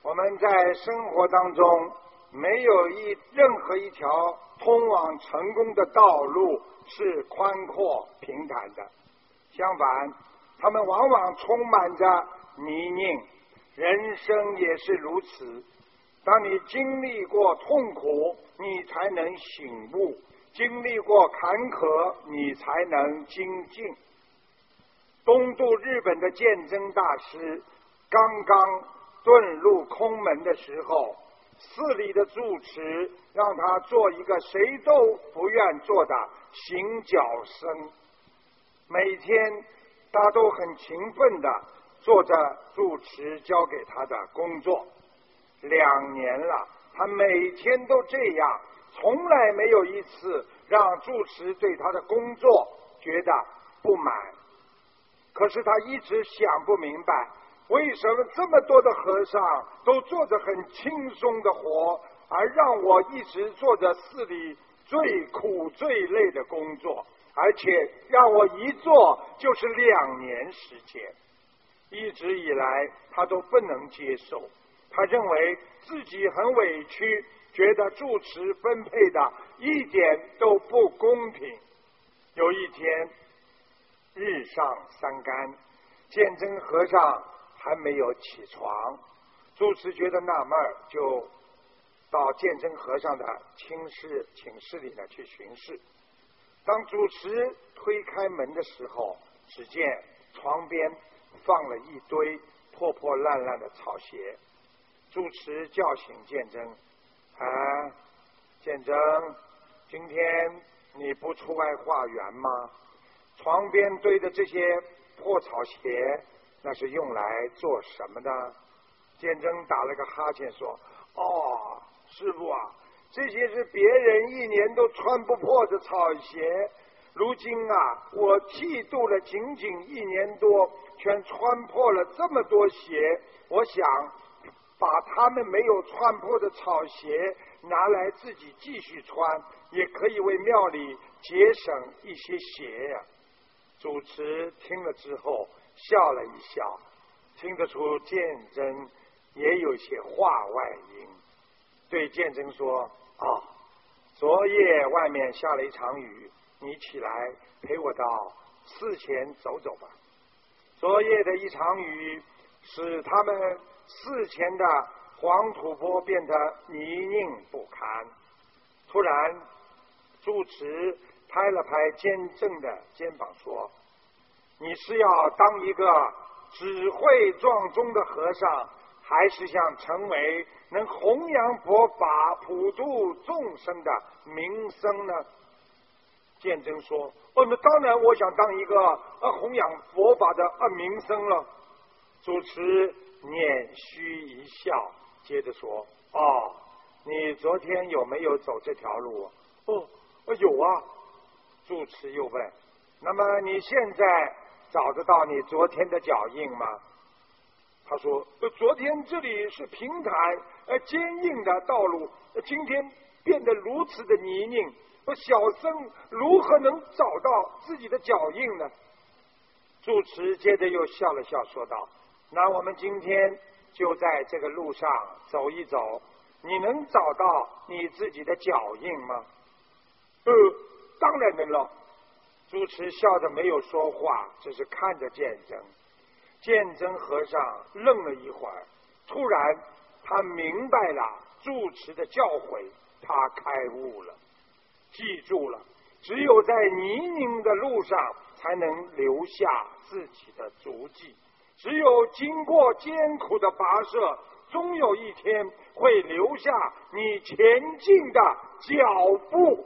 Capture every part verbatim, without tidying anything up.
我们在生活当中没有一任何一条通往成功的道路是宽阔平坦的，相反，他们往往充满着泥泞。人生也是如此，当你经历过痛苦，你才能醒悟；经历过坎坷，你才能精进。东渡日本的鉴真大师刚刚遁入空门的时候，寺里的住持让他做一个谁都不愿做的行脚僧，每天他都很勤奋地做着住持交给他的工作。两年了，他每天都这样，从来没有一次让住持对他的工作觉得不满。可是他一直想不明白，为什么这么多的和尚都做着很轻松的活，而让我一直做着寺里最苦最累的工作，而且让我一做就是两年时间。一直以来他都不能接受，他认为自己很委屈，觉得住持分配的一点都不公平。有一天日上三竿，鉴真和尚还没有起床，住持觉得纳闷，就到鉴真和尚的寝室寝室里呢去巡视。当主持推开门的时候，只见床边放了一堆破破烂烂的草鞋。住持叫醒鉴真，啊，鉴真，今天你不出外化缘吗？床边堆的这些破草鞋，那是用来做什么的？鉴真打了个哈欠说：哦，师父啊，这些是别人一年都穿不破的草鞋，如今啊，我剃度了仅仅一年多，全穿破了这么多鞋，我想把他们没有穿破的草鞋拿来自己继续穿，也可以为庙里节省一些鞋呀、啊。主持听了之后笑了一笑，听得出鉴真也有些话外音，对鉴真说：哦，昨夜外面下了一场雨，你起来陪我到寺前走走吧。昨夜的一场雨使他们寺前的黄土坡变得泥泞不堪。突然住持拍了拍鉴真的肩膀说：你是要当一个只会撞钟的和尚，还是想成为能弘扬佛法普度众生的名僧呢？鉴真说：哦，那当然我想当一个呃弘扬佛法的呃名僧了。主持捻须一笑，接着说：哦，你昨天有没有走这条路？哦，有啊。住持又问：那么你现在找得到你昨天的脚印吗？他说：呃、昨天这里是平坦呃坚硬的道路，呃、今天变得如此的泥泞，呃、小僧如何能找到自己的脚印呢？住持接着又笑了笑说道：那我们今天就在这个路上走一走，你能找到你自己的脚印吗？呃，当然能了。住持笑着没有说话，只是看着鉴真。鉴真和尚愣了一会儿，突然他明白了住持的教诲，他开悟了，记住了，只有在泥泞的路上才能留下自己的足迹，只有经过艰苦的跋涉，终有一天会留下你前进的脚步。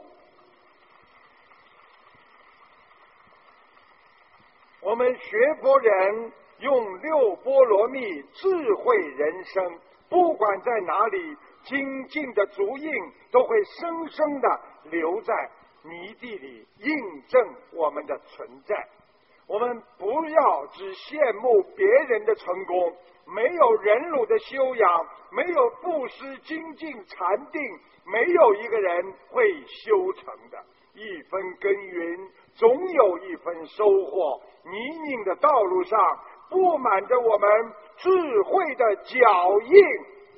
我们学佛人用六波罗蜜智慧人生，不管在哪里，精进的足印都会深深的留在泥地里，印证我们的存在。我们不要只羡慕别人的成功，没有忍辱的修养，没有布施精进禅定，没有一个人会修成的。一分耕耘总有一分收获，泥泞的道路上布满着我们智慧的脚印。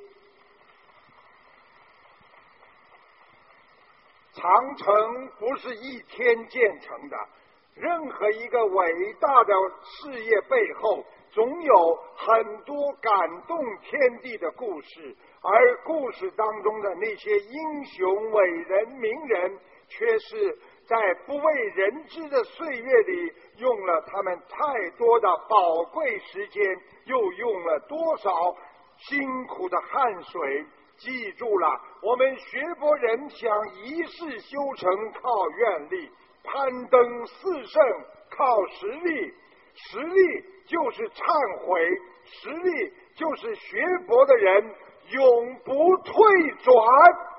长城不是一天建成的，任何一个伟大的事业背后总有很多感动天地的故事，而故事当中的那些英雄伟人名人却是在不为人知的岁月里用了他们太多的宝贵时间，又用了多少辛苦的汗水。记住了，我们学佛人想一世修成靠愿力，攀登四圣靠实力，实力就是忏悔，实力就是学佛的人永不退转。